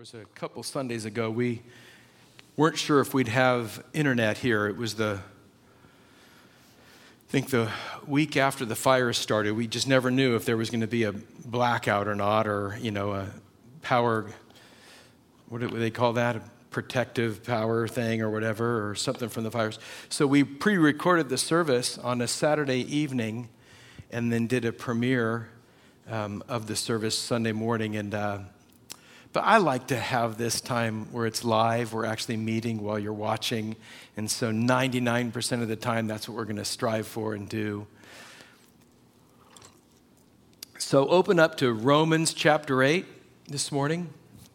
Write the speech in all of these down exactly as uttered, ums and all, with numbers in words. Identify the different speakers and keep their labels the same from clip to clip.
Speaker 1: was a couple Sundays ago, we weren't sure if we'd have internet here. It was the, I think the week after the fires started. We just never knew if there was going to be a blackout or not, or, you know, a power, what do they call that? A protective power thing or whatever, or something from the fires. So we pre-recorded the service on a Saturday evening and then did a premiere um, of the service Sunday morning. And uh, But I like to have this time where it's live. We're actually meeting while you're watching. And so ninety-nine percent of the time, that's what we're going to strive for and do. So open up to Romans chapter eight this morning.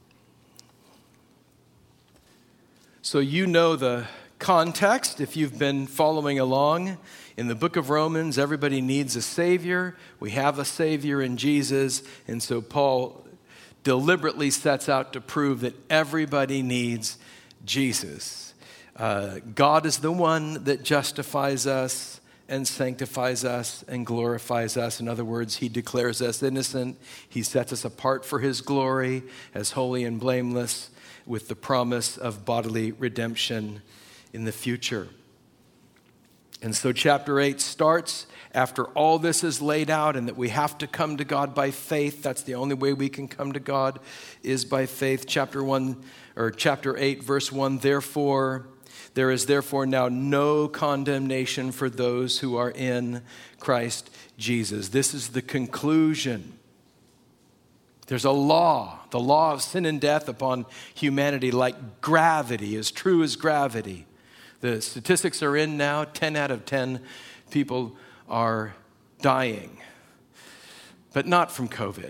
Speaker 1: So you know the context if you've been following along. In the book of Romans, everybody needs a Savior. We have a Savior in Jesus. And so Paul deliberately sets out to prove that everybody needs Jesus. Uh, God is the one that justifies us and sanctifies us and glorifies us. In other words, he declares us innocent. He sets us apart for his glory as holy and blameless, with the promise of bodily redemption in the future. And so chapter eight starts after all this is laid out, and that we have to come to God by faith. That's the only way we can come to God, is by faith. Chapter one, or chapter eight, verse one, therefore, there is therefore now no condemnation for those who are in Christ Jesus. This is the conclusion. There's a law, the law of sin and death upon humanity, like gravity, as true as gravity. The statistics are in now. ten out of ten people are dying, but not from COVID.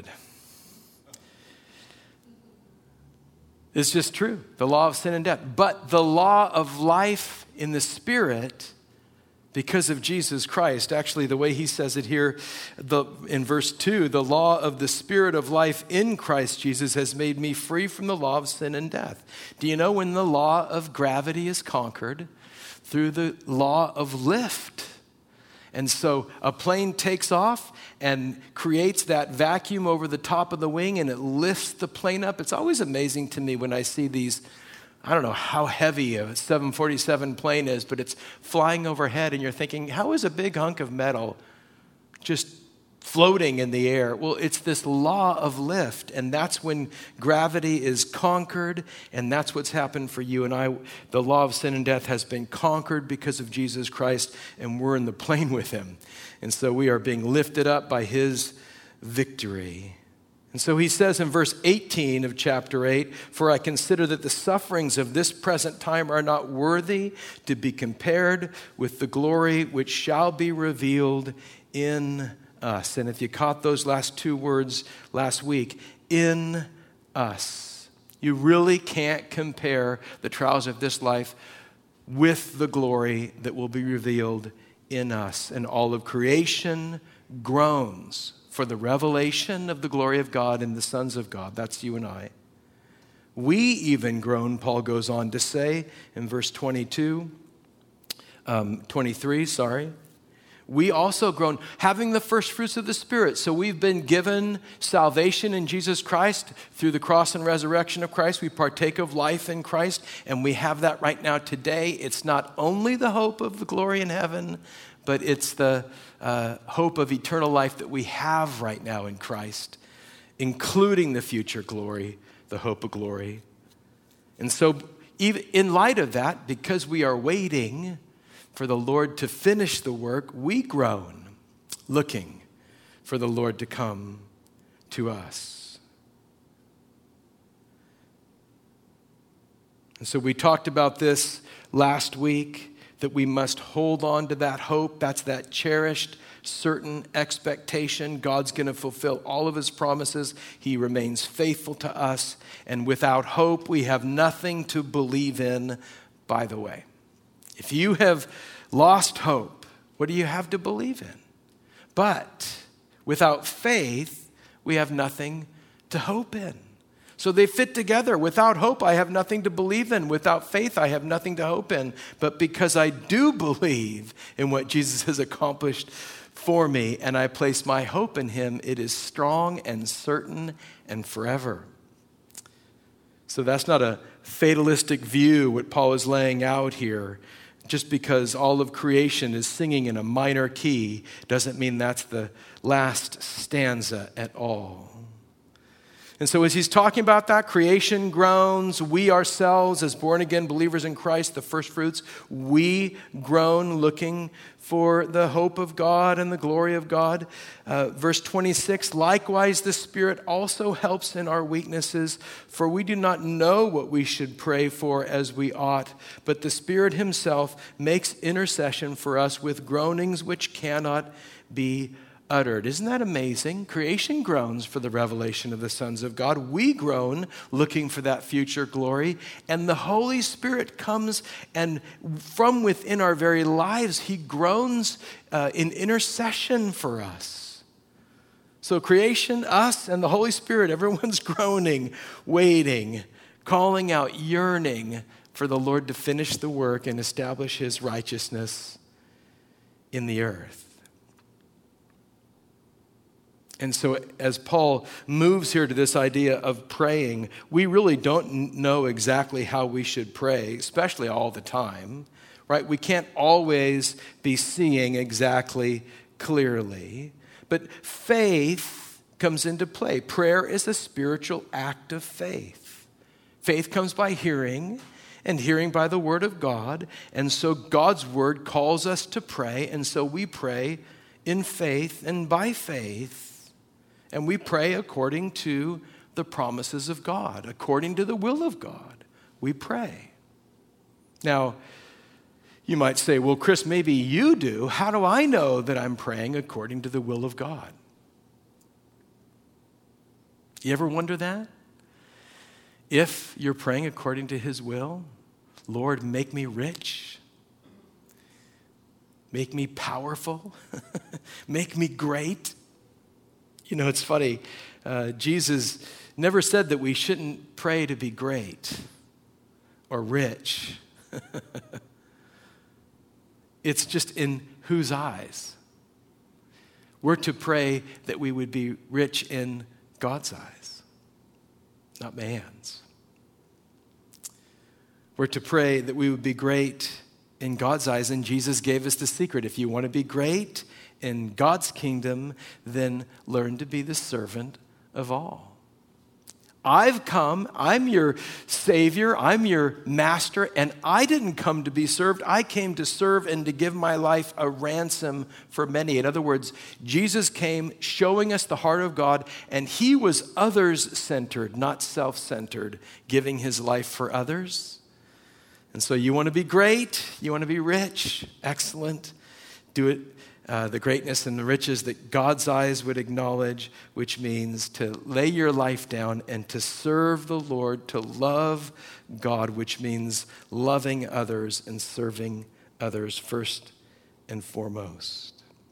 Speaker 1: It's just true, the law of sin and death. But the law of life in the Spirit, because of Jesus Christ, actually the way he says it here the, in verse two, the law of the Spirit of life in Christ Jesus has made me free from the law of sin and death. Do you know when the law of gravity is conquered? Through the law of lift. And so a plane takes off and creates that vacuum over the top of the wing, and it lifts the plane up. It's always amazing to me when I see these, I don't know how heavy a seven forty-seven plane is, but it's flying overhead, and you're thinking, how is a big hunk of metal just floating in the air? Well, it's this law of lift, and that's when gravity is conquered, and that's what's happened for you and I. The law of sin and death has been conquered because of Jesus Christ, and we're in the plane with him. And so we are being lifted up by his victory. And so he says in verse eighteen of chapter eight, for I consider that the sufferings of this present time are not worthy to be compared with the glory which shall be revealed in us. And if you caught those last two words last week, in us. You really can't compare the trials of this life with the glory that will be revealed in us. And all of creation groans for the revelation of the glory of God in the sons of God. That's you and I. We even groan, Paul goes on to say in verse twenty-two, um, twenty-three, sorry. We also groan, having the first fruits of the Spirit. So we've been given salvation in Jesus Christ through the cross and resurrection of Christ. We partake of life in Christ, and we have that right now today. It's not only the hope of the glory in heaven, but it's the uh, hope of eternal life that we have right now in Christ, including the future glory, the hope of glory. And so even in light of that, because we are waiting for the Lord to finish the work, we groan, looking for the Lord to come to us. And so we talked about this last week, that we must hold on to that hope. That's that cherished, certain expectation. God's going to fulfill all of his promises. He remains faithful to us. And without hope, we have nothing to believe in, by the way. If you have lost hope, what do you have to believe in? But without faith, we have nothing to hope in. So they fit together. Without hope, I have nothing to believe in. Without faith, I have nothing to hope in. But because I do believe in what Jesus has accomplished for me and I place my hope in him, it is strong and certain and forever. So that's not a fatalistic view, what Paul is laying out here. Just because all of creation is singing in a minor key doesn't mean that's the last stanza at all. And so as he's talking about that, creation groans, we ourselves as born-again believers in Christ, the first fruits, we groan looking for the hope of God and the glory of God. Uh, verse twenty-six, likewise the Spirit also helps in our weaknesses, for we do not know what we should pray for as we ought, but the Spirit himself makes intercession for us with groanings which cannot be uttered. Isn't that amazing? Creation groans for the revelation of the sons of God. We groan looking for that future glory. And the Holy Spirit comes and from within our very lives, he groans uh, in intercession for us. So creation, us, and the Holy Spirit, everyone's groaning, waiting, calling out, yearning for the Lord to finish the work and establish his righteousness in the earth. And so as Paul moves here to this idea of praying, we really don't know exactly how we should pray, especially all the time, right? We can't always be seeing exactly clearly. But faith comes into play. Prayer is a spiritual act of faith. Faith comes by hearing, and hearing by the word of God. And so God's word calls us to pray, and so we pray in faith and by faith. And we pray according to the promises of God, according to the will of God. We pray. Now, you might say, well, Chris, maybe you do. How do I know that I'm praying according to the will of God? You ever wonder that? If you're praying according to his will, Lord, make me rich. Make me powerful. Make me great. You know, it's funny. Uh, Jesus never said that we shouldn't pray to be great or rich. It's just in whose eyes? We're to pray that we would be rich in God's eyes, not man's. We're to pray that we would be great in God's eyes, and Jesus gave us the secret. If you want to be great in God's kingdom, then learn to be the servant of all. I've come, I'm your Savior, I'm your master, and I didn't come to be served. I came to serve and to give my life a ransom for many. In other words, Jesus came showing us the heart of God, and he was others-centered, not self-centered, giving his life for others. And so you want to be great, you want to be rich, excellent, do it. Uh, the greatness and the riches that God's eyes would acknowledge, which means to lay your life down and to serve the Lord, to love God, which means loving others and serving others first and foremost.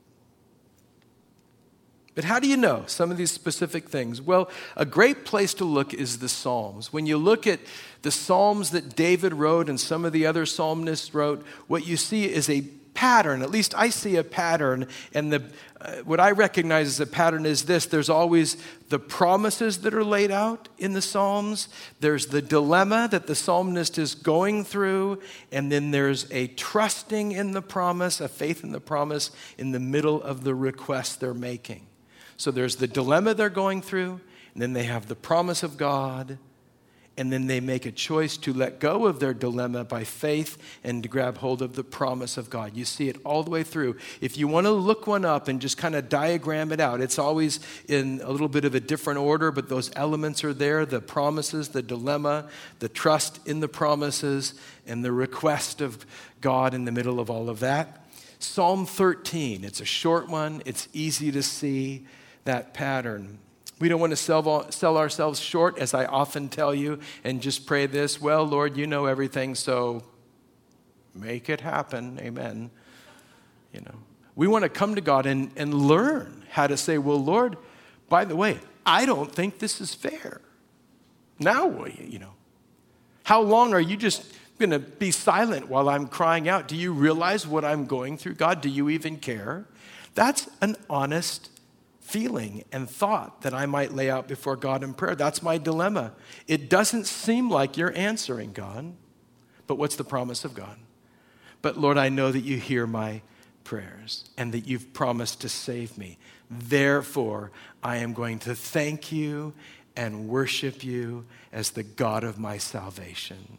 Speaker 1: But how do you know some of these specific things? Well, a great place to look is the Psalms. When you look at the Psalms that David wrote and some of the other psalmists wrote, what you see is a pattern. At least I see a pattern, and the uh, what I recognize as a pattern is this. There's always the promises that are laid out in the Psalms. There's the dilemma that the psalmist is going through, and then there's a trusting in the promise, a faith in the promise in the middle of the request they're making. So there's the dilemma they're going through, and then they have the promise of God, and then they make a choice to let go of their dilemma by faith and to grab hold of the promise of God. You see it all the way through. If you want to look one up and just kind of diagram it out, it's always in a little bit of a different order, but those elements are there, the promises, the dilemma, the trust in the promises, and the request of God in the middle of all of that. Psalm thirteen, it's a short one. It's easy to see that pattern. We don't want to sell, sell ourselves short, as I often tell you, and just pray this, well, Lord, you know everything, so make it happen, amen. You know, we want to come to God and, and learn how to say, well, Lord, by the way, I don't think this is fair. Now, you know, how long are you just going to be silent while I'm crying out? Do you realize what I'm going through, God? Do you even care? That's an honest feeling and thought that I might lay out before God in prayer. That's my dilemma. It doesn't seem like you're answering, God. But what's the promise of God? But Lord, I know that you hear my prayers and that you've promised to save me. Therefore, I am going to thank you and worship you as the God of my salvation.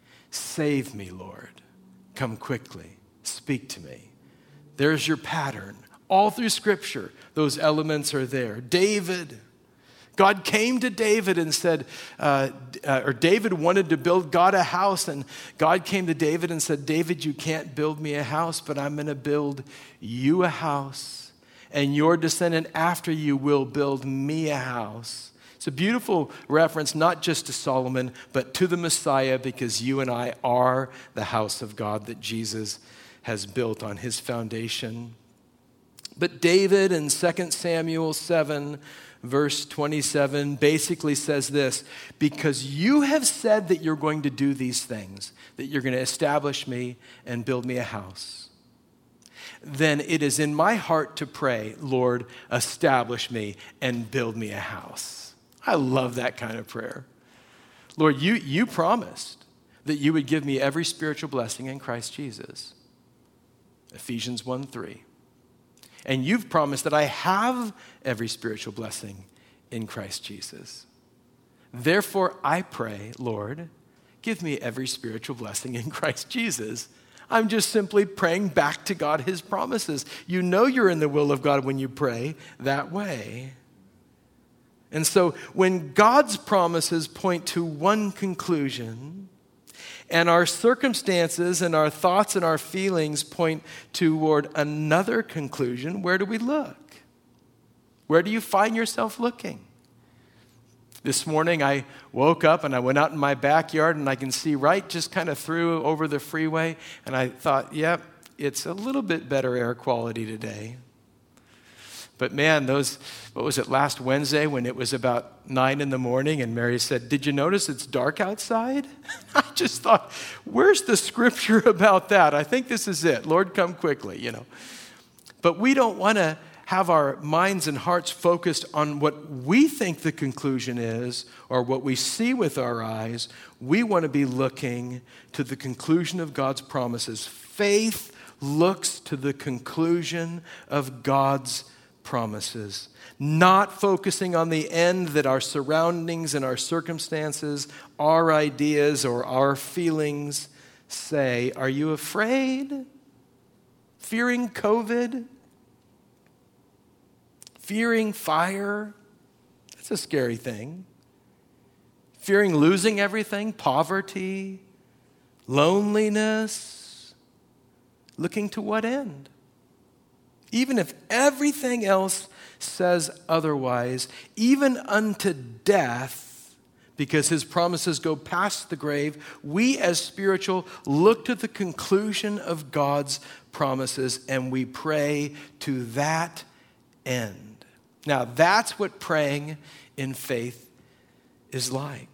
Speaker 1: Save me, Lord. Come quickly. Speak to me. There's your pattern. All through Scripture, those elements are there. David, God came to David and said, uh, uh, or David wanted to build God a house, and God came to David and said, David, you can't build me a house, but I'm going to build you a house, and your descendant after you will build me a house. It's a beautiful reference, not just to Solomon, but to the Messiah, because you and I are the house of God that Jesus has built on his foundation. But David in Second Samuel seven, verse twenty-seven, basically says this: because you have said that you're going to do these things, that you're going to establish me and build me a house, then it is in my heart to pray, Lord, establish me and build me a house. I love that kind of prayer. Lord, you, you promised that you would give me every spiritual blessing in Christ Jesus. Ephesians one three. And you've promised that I have every spiritual blessing in Christ Jesus. Therefore, I pray, Lord, give me every spiritual blessing in Christ Jesus. I'm just simply praying back to God his promises. You know you're in the will of God when you pray that way. And so when God's promises point to one conclusion, and our circumstances and our thoughts and our feelings point toward another conclusion, where do we look? Where do you find yourself looking? This morning I woke up and I went out in my backyard and I can see right just kind of through over the freeway, and I thought, yep, it's a little bit better air quality today. But man, those, what was it, last Wednesday when it was about nine in the morning and Mary said, did you notice it's dark outside? I just thought, where's the scripture about that? I think this is it. Lord, come quickly, you know. But we don't want to have our minds and hearts focused on what we think the conclusion is or what we see with our eyes. We want to be looking to the conclusion of God's promises. Faith looks to the conclusion of God's promises, not focusing on the end that our surroundings and our circumstances, our ideas or our feelings say. Are you afraid? Fearing COVID? Fearing fire? That's a scary thing. Fearing losing everything? Poverty? Loneliness? Looking to what end? Even if everything else says otherwise, even unto death, because his promises go past the grave, we as spiritual look to the conclusion of God's promises and we pray to that end. Now, that's what praying in faith is like.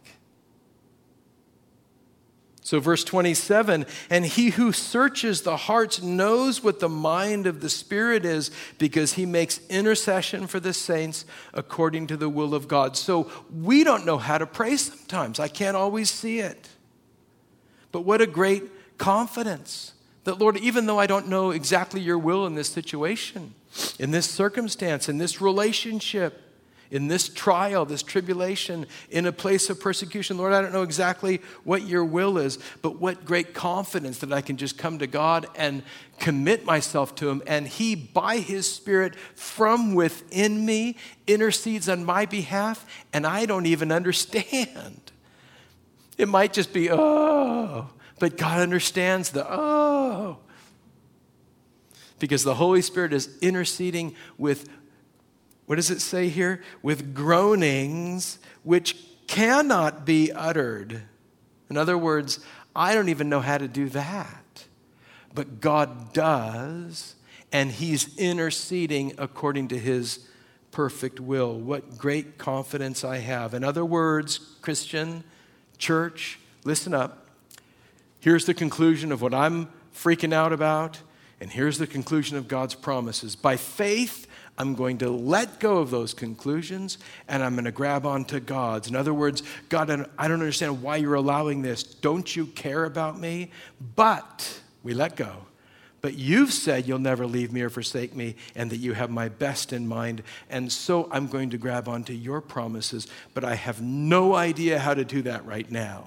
Speaker 1: So verse twenty-seven, and he who searches the hearts knows what the mind of the Spirit is, because he makes intercession for the saints according to the will of God. So we don't know how to pray sometimes. I can't always see it. But what a great confidence that, Lord, even though I don't know exactly your will in this situation, in this circumstance, in this relationship, in this trial, this tribulation, in a place of persecution, Lord, I don't know exactly what your will is, but what great confidence that I can just come to God and commit myself to him, and he, by his Spirit, from within me, intercedes on my behalf, and I don't even understand. It might just be, oh, but God understands the oh, because the Holy Spirit is interceding with, what does it say here? With groanings which cannot be uttered. In other words, I don't even know how to do that. But God does, and he's interceding according to his perfect will. What great confidence I have. In other words, Christian, church, listen up. Here's the conclusion of what I'm freaking out about, and here's the conclusion of God's promises. By faith, I'm going to let go of those conclusions, and I'm going to grab onto God's. In other words, God, I don't understand why you're allowing this. Don't you care about me? But we let go. But you've said you'll never leave me or forsake me, and that you have my best in mind. And so I'm going to grab onto your promises, but I have no idea how to do that right now.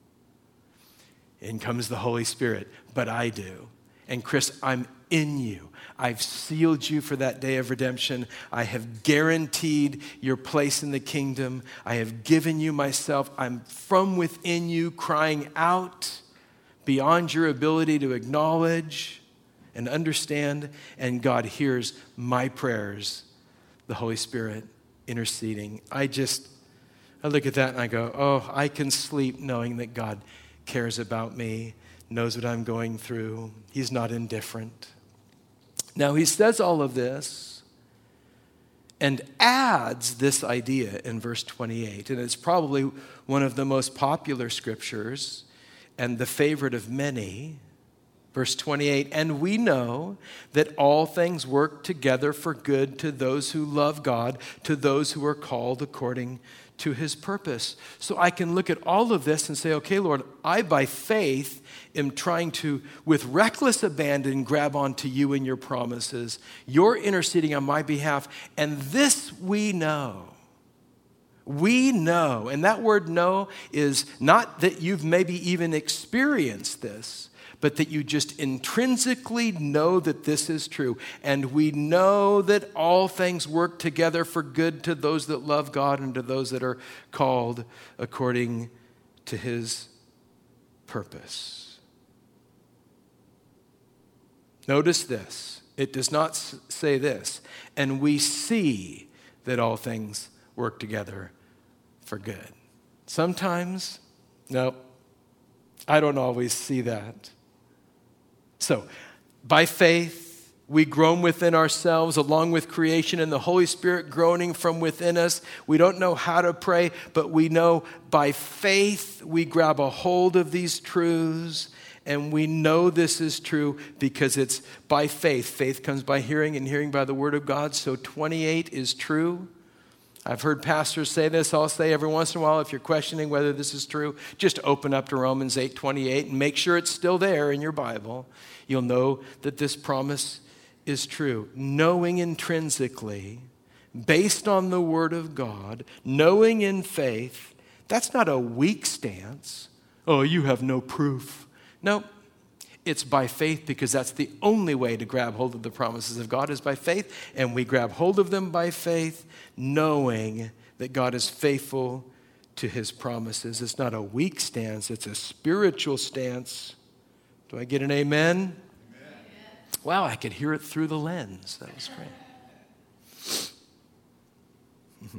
Speaker 1: In comes the Holy Spirit, but I do. And Chris, I'm in you. I've sealed you for that day of redemption. I have guaranteed your place in the kingdom. I have given you myself. I'm from within you, crying out beyond your ability to acknowledge and understand. And God hears my prayers, the Holy Spirit interceding. I just, I look at that and I go, oh, I can sleep knowing that God cares about me, knows what I'm going through. He's not indifferent. Now, he says all of this and adds this idea in verse twenty-eight, and it's probably one of the most popular scriptures and the favorite of many. Verse twenty-eight, and we know that all things work together for good to those who love God, to those who are called according to his purpose. So I can look at all of this and say, okay, Lord, I by faith am trying to, with reckless abandon, grab onto you and your promises. You're interceding on my behalf, and this we know. We know, and that word know is not that you've maybe even experienced this, but that you just intrinsically know that this is true. And we know that all things work together for good to those that love God and to those that are called according to his purpose. Notice this. It does not say this. And we see that all things work together for good. Sometimes, no, I don't always see that. So, by faith, we groan within ourselves along with creation and the Holy Spirit groaning from within us. We don't know how to pray, but we know by faith we grab a hold of these truths, and we know this is true because it's by faith. Faith comes by hearing, and hearing by the word of God. So twenty-eight is true. I've heard pastors say this. I'll say every once in a while, if you're questioning whether this is true, just open up to Romans eight twenty-eight and make sure it's still there in your Bible. You'll know that this promise is true. Knowing intrinsically, based on the word of God, knowing in faith, that's not a weak stance. Oh, you have no proof. No, it's by faith, because that's the only way to grab hold of the promises of God is by faith, and we grab hold of them by faith, knowing that God is faithful to his promises. It's not a weak stance, it's a spiritual stance. Do I get an amen? Amen. Wow, I could hear it through the lens. That was great. Mm-hmm.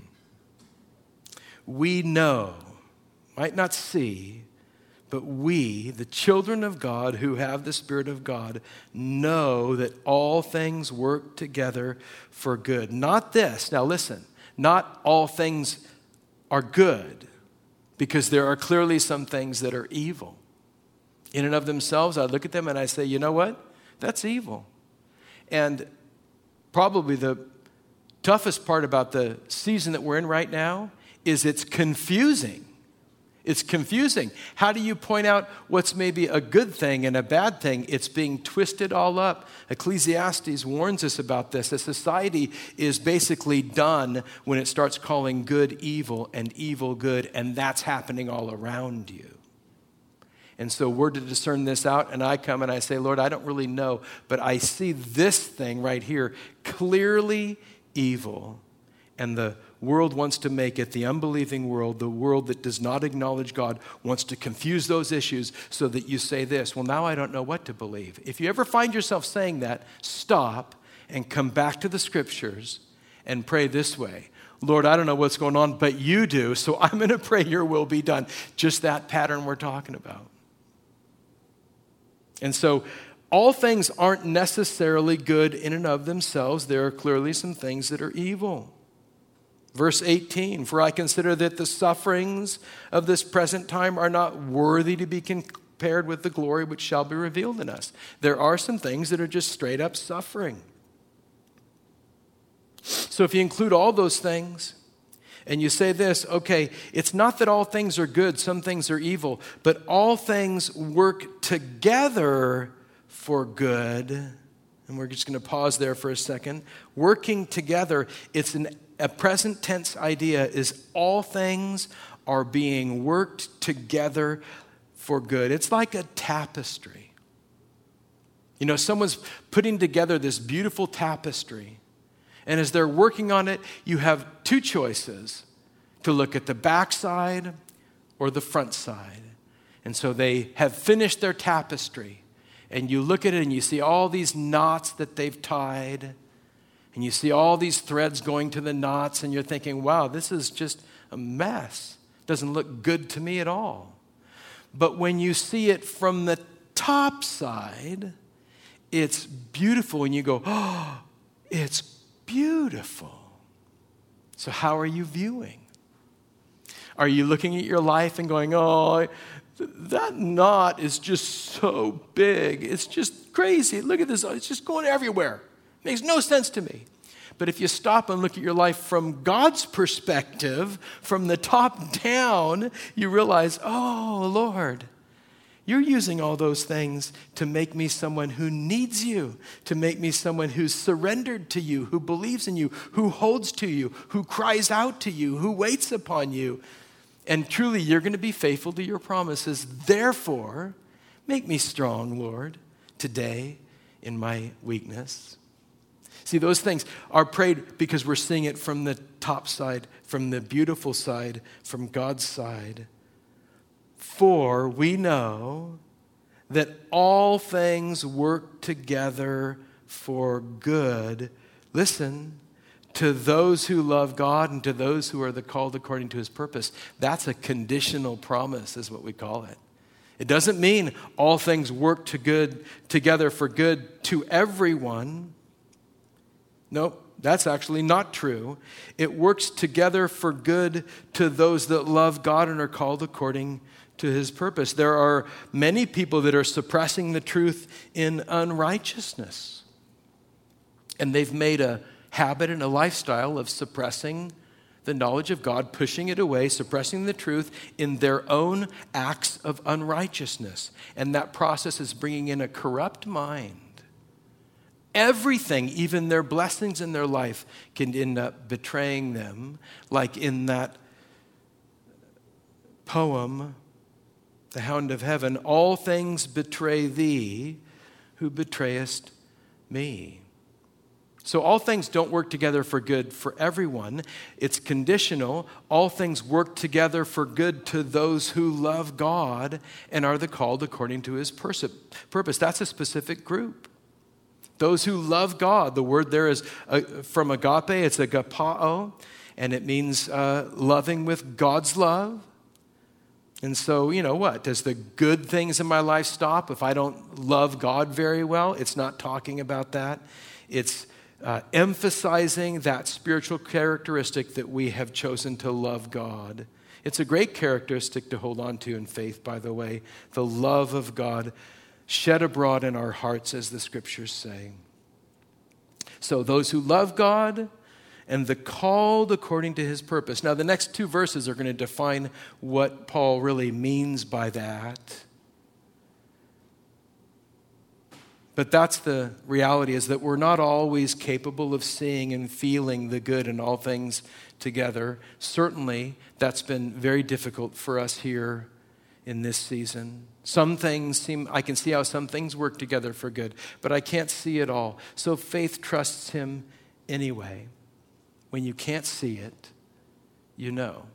Speaker 1: We know, might not see, but we, the children of God who have the Spirit of God, know that all things work together for good. Not this. Now listen, not all things are good, because there are clearly some things that are evil. In and of themselves, I look at them and I say, you know what? That's evil. And probably the toughest part about the season that we're in right now is it's confusing. It's confusing. How do you point out what's maybe a good thing and a bad thing? It's being twisted all up. Ecclesiastes warns us about this. A society is basically done when it starts calling good evil and evil good, and that's happening all around you. And so we're to discern this out, and I come and I say, Lord, I don't really know, but I see this thing right here clearly evil, and the world wants to make it, the unbelieving world, the world that does not acknowledge God, wants to confuse those issues so that you say this, well, now I don't know what to believe. If you ever find yourself saying that, stop and come back to the scriptures and pray this way. Lord, I don't know what's going on, but you do, so I'm going to pray your will be done. Just that pattern we're talking about. And so all things aren't necessarily good in and of themselves. There are clearly some things that are evil. Verse eighteen, for I consider that the sufferings of this present time are not worthy to be compared with the glory which shall be revealed in us. There are some things that are just straight up suffering. So if you include all those things, and you say this, okay, it's not that all things are good, some things are evil, but all things work together for good. And we're just going to pause there for a second. Working together, it's an, a present tense idea, is all things are being worked together for good. It's like a tapestry. You know, someone's putting together this beautiful tapestry. And as they're working on it, you have two choices, to look at the back side or the front side. And so they have finished their tapestry. And you look at it and you see all these knots that they've tied. And you see all these threads going to the knots. And you're thinking, wow, this is just a mess. Doesn't look good to me at all. But when you see it from the top side, it's beautiful. And you go, oh, it's beautiful. So how are you viewing? Are you looking at your life and going, oh, that knot is just so big. It's just crazy. Look at this. It's just going everywhere. It makes no sense to me. But if you stop and look at your life from God's perspective, from the top down, you realize, oh, Lord, you're using all those things to make me someone who needs you, to make me someone who's surrendered to you, who believes in you, who holds to you, who cries out to you, who waits upon you. And truly, you're going to be faithful to your promises. Therefore, make me strong, Lord, today in my weakness. See, those things are prayed because we're seeing it from the top side, from the beautiful side, from God's side. For we know that all things work together for good. Listen, to those who love God and to those who are the called according to his purpose. That's a conditional promise, is what we call it. It doesn't mean all things work to good together for good to everyone. Nope, that's actually not true. It works together for good to those that love God and are called according to his purpose. There are many people that are suppressing the truth in unrighteousness. And they've made a habit and a lifestyle of suppressing the knowledge of God, pushing it away, suppressing the truth in their own acts of unrighteousness. And that process is bringing in a corrupt mind. Everything, even their blessings in their life, can end up betraying them, like in that poem, The Hound of Heaven, all things betray thee, who betrayest me. So all things don't work together for good for everyone. It's conditional. All things work together for good to those who love God and are the called according to his purpose. That's a specific group. Those who love God. The word there is uh, from agape, it's agapao, and it means uh, loving with God's love. And so, you know what? Does the good things in my life stop if I don't love God very well? It's not talking about that. It's Uh, emphasizing that spiritual characteristic that we have chosen to love God. It's a great characteristic to hold on to in faith, by the way, the love of God shed abroad in our hearts, as the scriptures say. So those who love God and the called according to his purpose. Now, the next two verses are going to define what Paul really means by that. But that's the reality, is that we're not always capable of seeing and feeling the good in all things together. Certainly, that's been very difficult for us here in this season. Some things seem, I can see how some things work together for good, but I can't see it all. So faith trusts him anyway. When you can't see it, you know.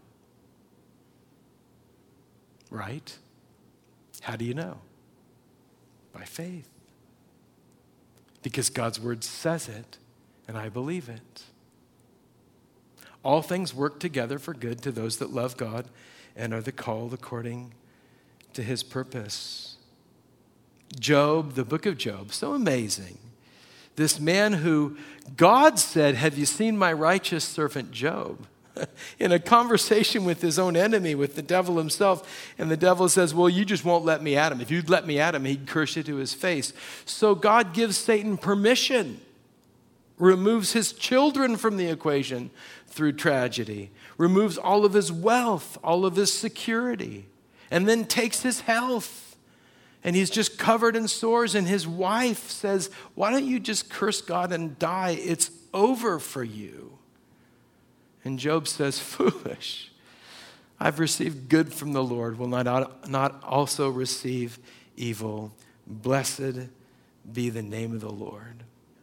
Speaker 1: Right? How do you know? By faith. Because God's word says it, and I believe it. All things work together for good to those that love God and are the called according to his purpose. Job, the book of Job, so amazing. This man who God said, have you seen my righteous servant Job? In a conversation with his own enemy, with the devil himself. And the devil says, well, you just won't let me at him. If you'd let me at him, he'd curse you to his face. So God gives Satan permission removes his children from the equation through tragedy, removes all of his wealth, all of his security, and then takes his health. And he's just covered in sores, and his wife says, why don't you just curse God and die? It's over for you. And Job says, foolish. I've received good from the Lord. Will not, not also receive evil? Blessed be the name of the Lord.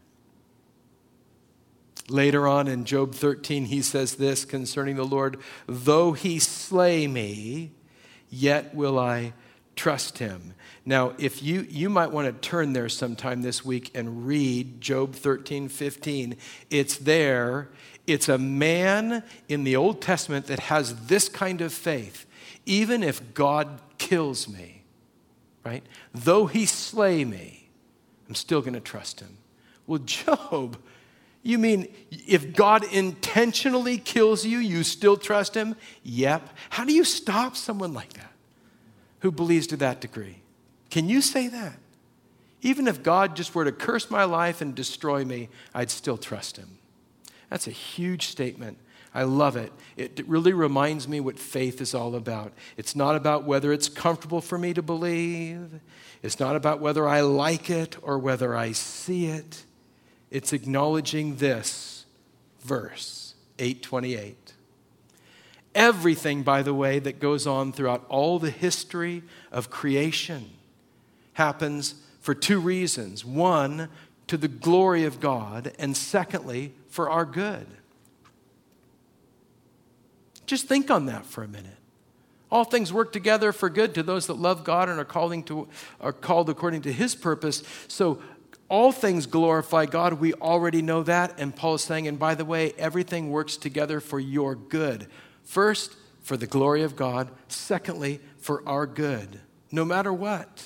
Speaker 1: Later on in Job thirteen, he says this concerning the Lord, though he slay me, yet will I trust him. Now, if you, you might want to turn there sometime this week and read Job thirteen fifteen. It's there. It's a man in the Old Testament that has this kind of faith. Even if God kills me, right? Though he slay me, I'm still going to trust him. Well, Job, you mean if God intentionally kills you, you still trust him? Yep. How do you stop someone like that who believes to that degree? Can you say that? Even if God just were to curse my life and destroy me, I'd still trust him. That's a huge statement. I love it. It really reminds me what faith is all about. It's not about whether it's comfortable for me to believe. It's not about whether I like it or whether I see it. It's acknowledging this verse, eight twenty-eight. Everything, by the way, that goes on throughout all the history of creation happens for two reasons. One, to the glory of God, and secondly, for our good. Just think on that for a minute. All things work together for good to those that love God and are calling to are called according to his purpose. So all things glorify God. We already know that. And Paul is saying, and by the way, everything works together for your good. First, for the glory of God. Secondly, for our good, no matter what.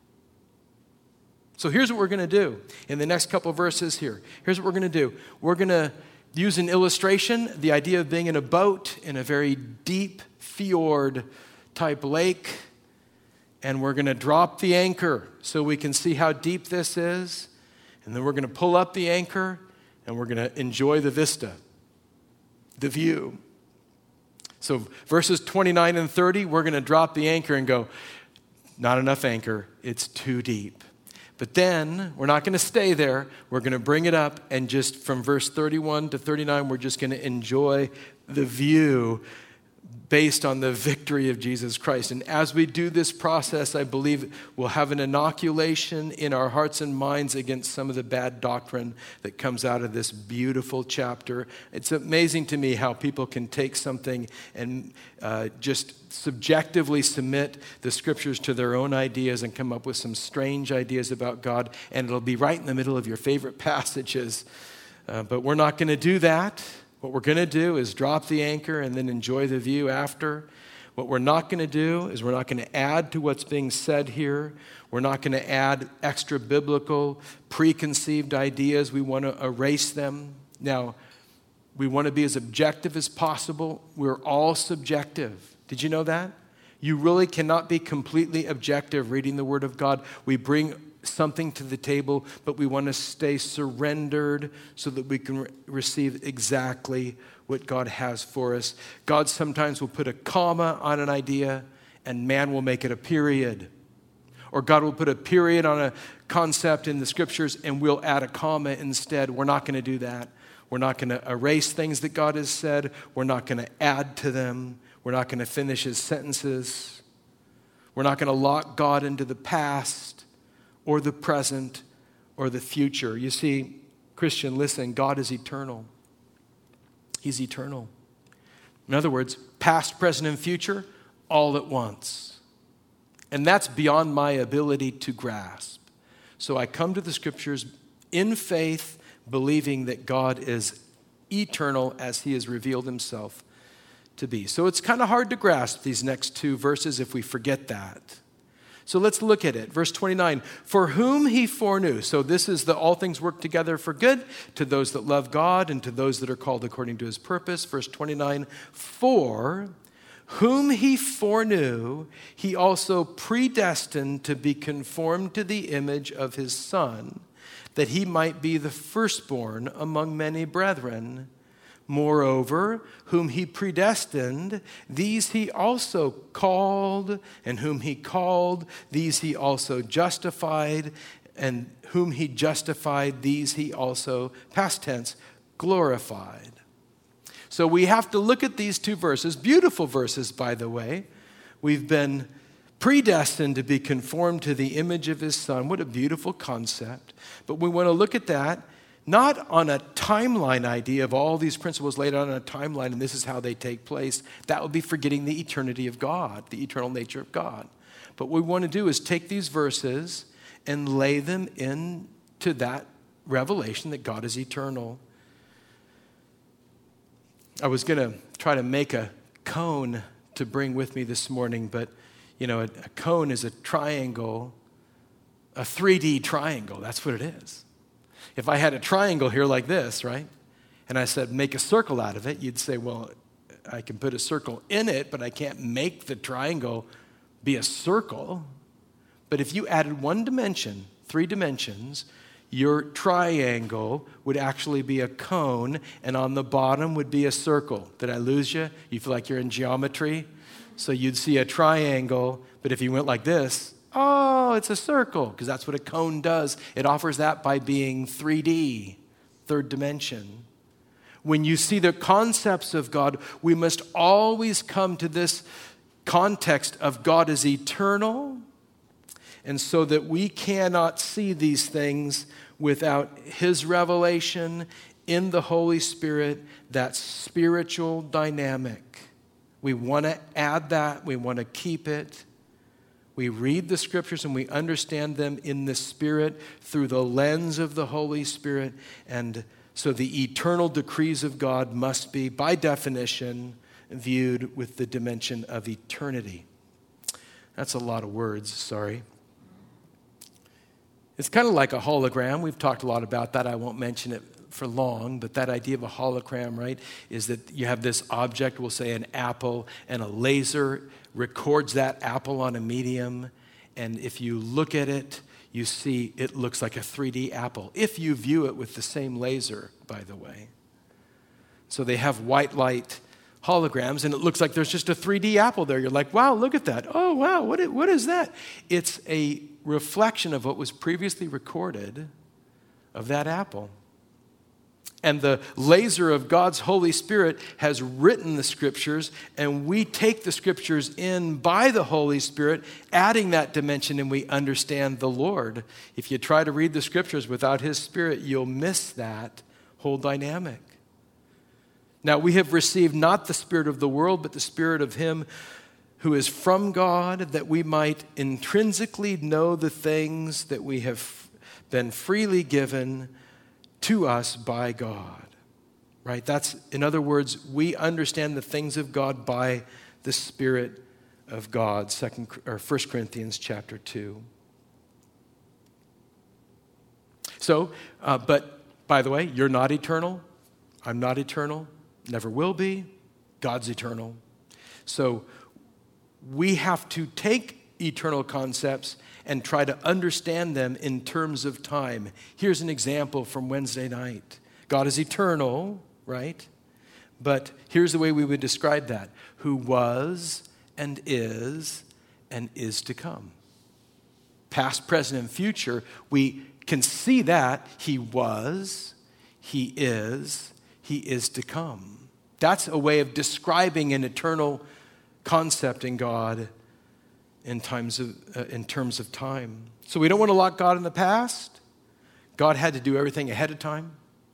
Speaker 1: So here's what we're going to do in the next couple of verses here. Here's what we're going to do. We're going to use an illustration, the idea of being in a boat in a very deep fjord type lake. And we're going to drop the anchor so we can see how deep this is. And then we're going to pull up the anchor and we're going to enjoy the vista, the view. So verses twenty-nine and thirty, we're going to drop the anchor and go, not enough anchor, it's too deep. But then we're not going to stay there. We're going to bring it up, and just from verse thirty-one to thirty-nine, we're just going to enjoy the view based on the victory of Jesus Christ. And as we do this process, I believe we'll have an inoculation in our hearts and minds against some of the bad doctrine that comes out of this beautiful chapter. It's amazing to me how people can take something and uh, just subjectively submit the scriptures to their own ideas and come up with some strange ideas about God, and it'll be right in the middle of your favorite passages. Uh, but we're not going to do that. What we're going to do is drop the anchor and then enjoy the view after. What we're not going to do is we're not going to add to what's being said here. We're not going to add extra biblical, preconceived ideas. We want to erase them. Now, we want to be as objective as possible. We're all subjective. Did you know that? You really cannot be completely objective reading the Word of God. We bring something to the table, but we want to stay surrendered so that we can re- receive exactly what God has for us. God sometimes will put a comma on an idea, and man will make it a period. Or God will put a period on a concept in the scriptures, and we'll add a comma instead. We're not going to do that. We're not going to erase things that God has said. We're not going to add to them. We're not going to finish his sentences. We're not going to lock God into the past or the present, or the future. You see, Christian, listen, God is eternal. He's eternal. In other words, past, present, and future, all at once. And that's beyond my ability to grasp. So I come to the scriptures in faith, believing that God is eternal as he has revealed himself to be. So it's kind of hard to grasp these next two verses if we forget that. So let's look at it. Verse twenty-nine, for whom he foreknew. So this is the all things work together for good to those that love God and to those that are called according to his purpose. Verse twenty-nine, for whom he foreknew, he also predestined to be conformed to the image of his Son, that he might be the firstborn among many brethren. Moreover, whom he predestined, these he also called, and whom he called, these he also justified, and whom he justified, these he also, past tense, glorified. So we have to look at these two verses, beautiful verses, by the way. We've been predestined to be conformed to the image of his Son. What a beautiful concept. But we want to look at that not on a timeline idea of all these principles laid out on a timeline and this is how they take place. That would be forgetting the eternity of God, the eternal nature of God. But what we want to do is take these verses and lay them into that revelation that God is eternal. I was going to try to make a cone to bring with me this morning, but you know, a, a cone is a triangle, a three D triangle. That's what it is. If I had a triangle here like this, right, and I said, make a circle out of it, you'd say, well, I can put a circle in it, but I can't make the triangle be a circle. But if you added one dimension, three dimensions, your triangle would actually be a cone, and on the bottom would be a circle. Did I lose you? You feel like you're in geometry? So you'd see a triangle, but if you went like this, oh, it's a circle, because that's what a cone does. It offers that by being three D, third dimension. When you see the concepts of God, we must always come to this context of God is eternal, and so that we cannot see these things without his revelation in the Holy Spirit, that spiritual dynamic. We want to add that. We want to keep it. We read the scriptures and we understand them in the Spirit through the lens of the Holy Spirit. And so the eternal decrees of God must be, by definition, viewed with the dimension of eternity. That's a lot of words, sorry. It's kind of like a hologram. We've talked a lot about that. I won't mention it for long, but that idea of a hologram, right, is that you have this object, we'll say an apple, and a laser records that apple on a medium, and if you look at it, you see it looks like a three D apple, if you view it with the same laser, by the way. So they have white light holograms, and it looks like there's just a three D apple there. You're like, wow, look at that. Oh, wow, what is, what is that? It's a reflection of what was previously recorded of that apple. And the laser of God's Holy Spirit has written the scriptures, and we take the scriptures in by the Holy Spirit, adding that dimension, and we understand the Lord. If you try to read the scriptures without his Spirit, you'll miss that whole dynamic. Now, we have received not the spirit of the world, but the Spirit of him who is from God, that we might intrinsically know the things that we have been freely given to us by God, right? That's, in other words, we understand the things of God by the Spirit of God, Second or First Corinthians chapter two. So, uh, but by the way, you're not eternal. I'm not eternal. Never will be. God's eternal. So we have to take eternal concepts and try to understand them in terms of time. Here's an example from Wednesday night. God is eternal, right? But here's the way we would describe that. Who was and is and is to come. Past, present, and future, we can see that he was, he is, he is to come. That's a way of describing an eternal concept in God in times of, uh, in terms of time. So we don't want to lock God in the past. God had to do everything ahead of time.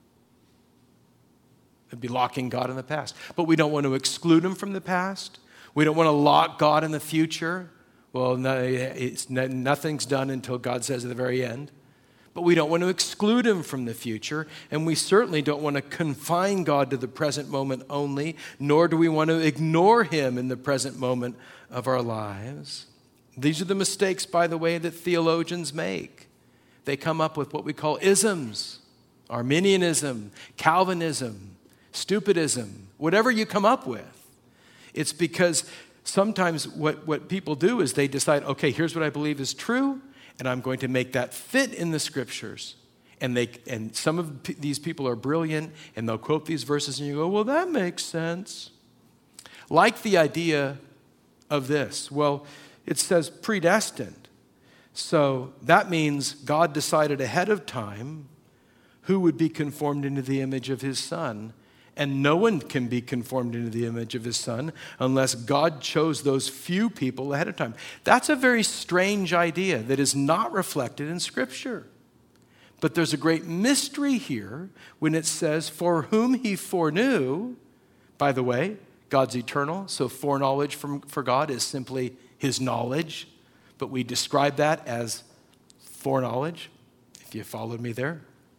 Speaker 1: It'd be locking God in the past. But we don't want to exclude him from the past. We don't want to lock God in the future. Well, no, it's, nothing's done until God says at the very end. But we don't want to exclude him from the future, and we certainly don't want to confine God to the present moment only, nor do we want to ignore him in the present moment of our lives. These are the mistakes, by the way, that theologians make. They come up with what we call isms, Arminianism, Calvinism, stupidism, whatever you come up with. It's because sometimes what, what people do is they decide, okay, here's what I believe is true, and I'm going to make that fit in the scriptures. and they and some of p- these people are brilliant, and they'll quote these verses, and you go, well, that makes sense. Like the idea of this. Well, it says predestined. So that means God decided ahead of time who would be conformed into the image of his Son. And no one can be conformed into the image of his Son unless God chose those few people ahead of time. That's a very strange idea that is not reflected in Scripture. But there's a great mystery here when it says, for whom he foreknew. By the way, God's eternal, so foreknowledge from, for God is simply his knowledge. But we describe that as foreknowledge, if you followed me there.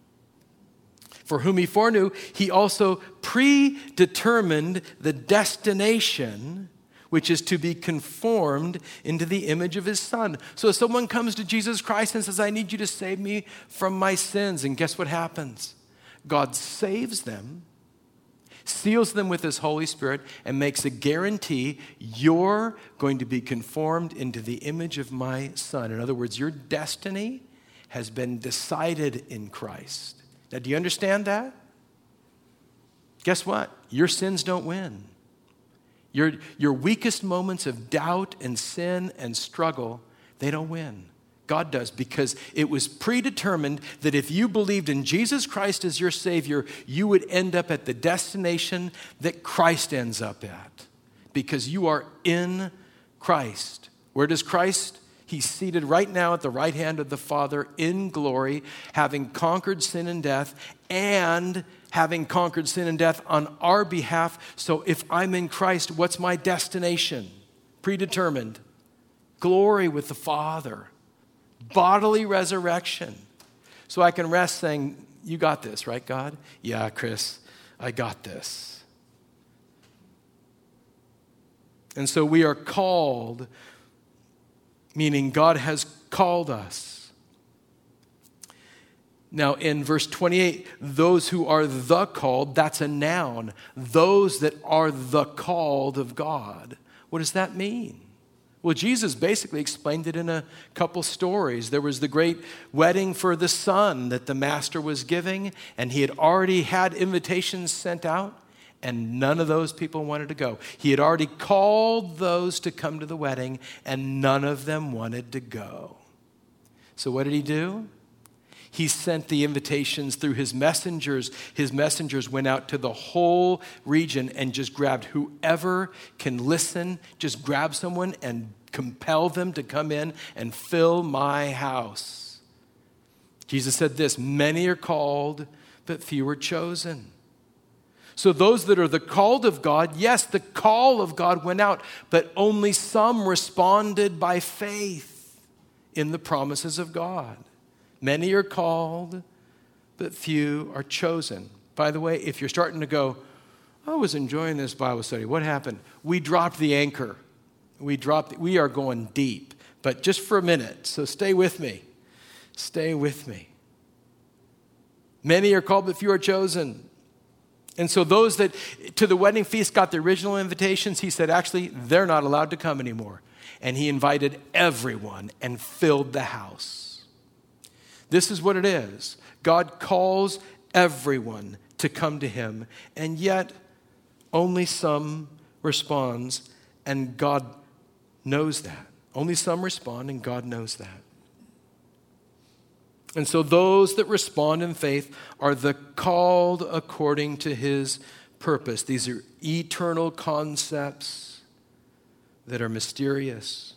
Speaker 1: For whom he foreknew, he also predetermined the destination, which is to be conformed into the image of his Son. So if someone comes to Jesus Christ and says, I need you to save me from my sins, and guess what happens? God saves them, seals them with his Holy Spirit, and makes a guarantee, you're going to be conformed into the image of my Son. In other words, your destiny has been decided in Christ. Now, do you understand that? Guess what? Your sins don't win. Your, your weakest moments of doubt and sin and struggle, they don't win. God does, because it was predetermined that if you believed in Jesus Christ as your Savior, you would end up at the destination that Christ ends up at, because you are in Christ. Where does Christ? He's seated right now at the right hand of the Father in glory, having conquered sin and death, and having conquered sin and death on our behalf. So if I'm in Christ, what's my destination? Predetermined. Glory with the Father. Bodily resurrection. So I can rest saying, you got this, right, God? Yeah, Chris, I got this. And so we are called, meaning God has called us. Now in verse twenty-eight, those who are the called, that's a noun. Those that are the called of God. What does that mean? Well, Jesus basically explained it in a couple stories. There was the great wedding for the son that the master was giving, and he had already had invitations sent out, and none of those people wanted to go. He had already called those to come to the wedding, and none of them wanted to go. So what did he do? He sent the invitations through his messengers. His messengers went out to the whole region and just grabbed whoever can listen, just grab someone and compel them to come in and fill my house. Jesus said this, many are called, but few are chosen. So those that are the called of God, yes, the call of God went out, but only some responded by faith in the promises of God. Many are called, but few are chosen. By the way, if you're starting to go, I was enjoying this Bible study, what happened? We dropped the anchor. We dropped, we are going deep, but just for a minute, so stay with me. Stay with me. Many are called, but few are chosen. And so those that to the wedding feast got the original invitations, he said, actually, they're not allowed to come anymore. And he invited everyone and filled the house. This is what it is. God calls everyone to come to him, and yet only some responds, and God knows that. Only some respond, and God knows that. And so those that respond in faith are the called according to his purpose. These are eternal concepts that are mysterious.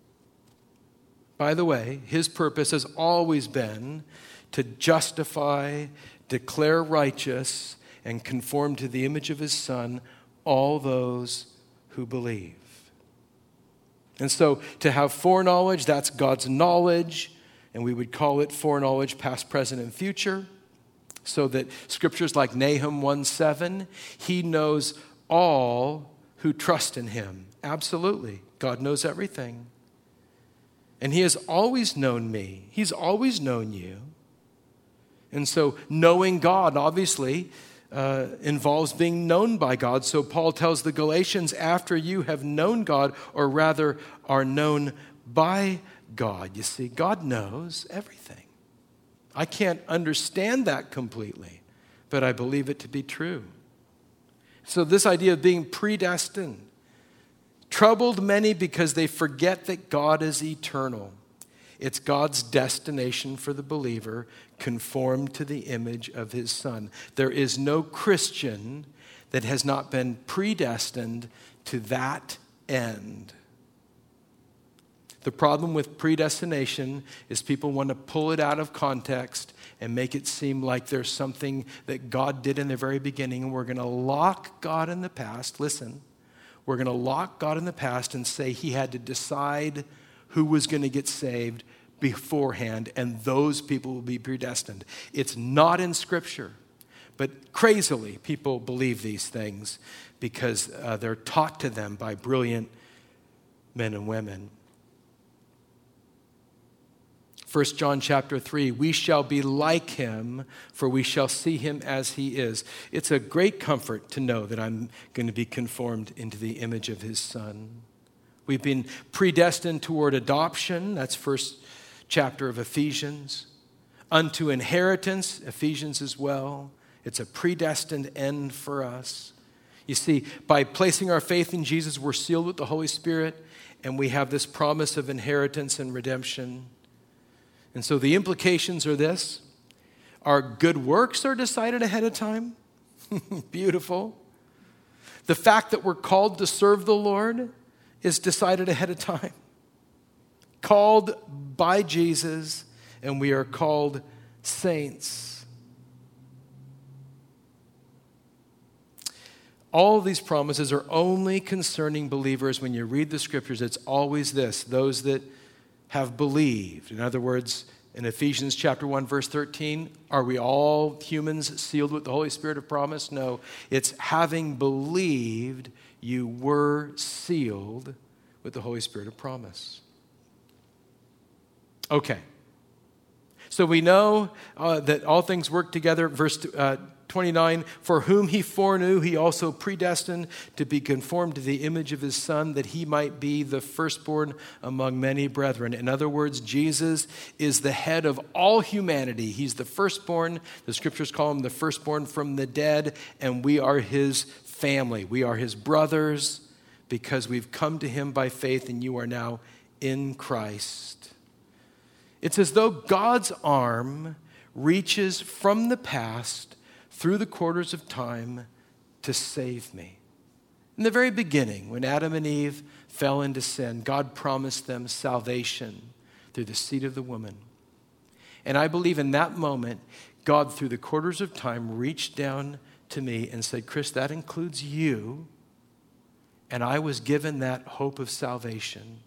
Speaker 1: By the way, his purpose has always been to justify, declare righteous, and conform to the image of his Son all those who believe. And so to have foreknowledge, that's God's knowledge, and we would call it foreknowledge past, present, and future, so that scriptures like Nahum one seven, he knows all who trust in him. Absolutely. God knows everything. And he has always known me. He's always known you. And so knowing God, obviously, uh, involves being known by God. So Paul tells the Galatians, after you have known God, or rather are known by God. You see, God knows everything. I can't understand that completely, but I believe it to be true. So this idea of being predestined troubled many because they forget that God is eternal. It's God's destination for the believer, conformed to the image of his Son. There is no Christian that has not been predestined to that end. The problem with predestination is people want to pull it out of context and make it seem like there's something that God did in the very beginning, and we're going to lock God in the past. Listen, we're going to lock God in the past and say he had to decide who was going to get saved beforehand, and those people will be predestined. It's not in Scripture, but crazily people believe these things because uh, they're taught to them by brilliant men and women. First John chapter three, we shall be like him, for we shall see him as he is. It's a great comfort to know that I'm going to be conformed into the image of his Son. We've been predestined toward adoption. That's first chapter of Ephesians. Unto inheritance, Ephesians as well. It's a predestined end for us. You see, by placing our faith in Jesus, we're sealed with the Holy Spirit, and we have this promise of inheritance and redemption. And so the implications are this. Our good works are decided ahead of time. Beautiful. The fact that we're called to serve the Lord is decided ahead of time. Called by Jesus, and we are called saints. All of these promises are only concerning believers. When you read the Scriptures, it's always this: those that have believed. In other words, in Ephesians chapter one, verse thirteen, are we all humans sealed with the Holy Spirit of promise? No. It's having believed, you were sealed with the Holy Spirit of promise. Okay. So we know uh, that all things work together. Verse uh, twenty-nine, for whom he foreknew, he also predestined to be conformed to the image of his Son, that he might be the firstborn among many brethren. In other words, Jesus is the head of all humanity. He's the firstborn. The Scriptures call him the firstborn from the dead, and we are his family. We are his brothers because we've come to him by faith, and you are now in Christ. It's as though God's arm reaches from the past through the quarters of time to save me. In the very beginning, when Adam and Eve fell into sin, God promised them salvation through the seed of the woman. And I believe in that moment, God, through the quarters of time, reached down to me and said, Chris, that includes you. And I was given that hope of salvation.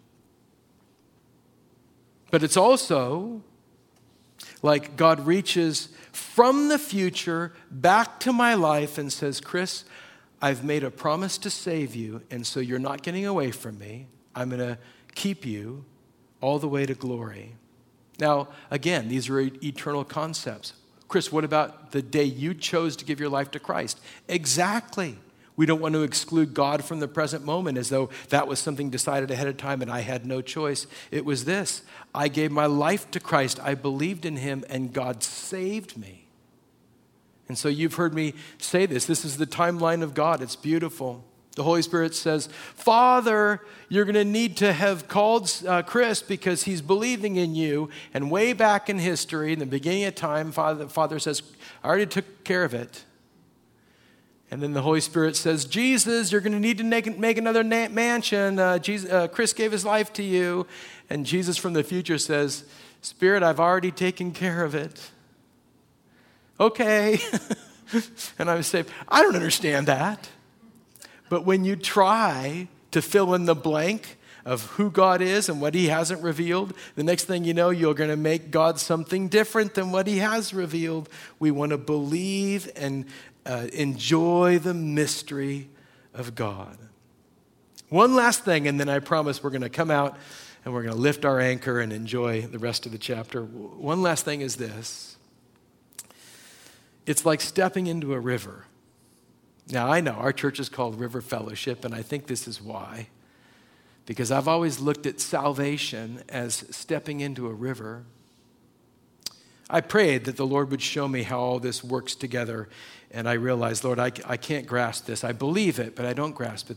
Speaker 1: But it's also like God reaches from the future back to my life and says, Chris, I've made a promise to save you, and so you're not getting away from me. I'm going to keep you all the way to glory. Now, again, these are eternal concepts. Chris, what about the day you chose to give your life to Christ? Exactly. We don't want to exclude God from the present moment as though that was something decided ahead of time and I had no choice. It was this: I gave my life to Christ. I believed in him, and God saved me. And so you've heard me say this. This is the timeline of God. It's beautiful. The Holy Spirit says, Father, you're going to need to have called uh, Chris because he's believing in you. And way back in history, in the beginning of time, Father, Father says, I already took care of it. And then the Holy Spirit says, Jesus, you're going to need to make, make another na- mansion. Uh, Jesus, uh, Chris gave his life to you. And Jesus from the future says, Spirit, I've already taken care of it. Okay. And I was saying, I don't understand that. But when you try to fill in the blank of who God is and what he hasn't revealed, the next thing you know, you're going to make God something different than what he has revealed. We want to believe and uh, enjoy the mystery of God. One last thing, and then I promise we're going to come out and we're going to lift our anchor and enjoy the rest of the chapter. One last thing is this. It's like stepping into a river. Now, I know our church is called River Fellowship, and I think this is why. Because I've always looked at salvation as stepping into a river. I prayed that the Lord would show me how all this works together. And I realized, Lord, I, I can't grasp this. I believe it, but I don't grasp it.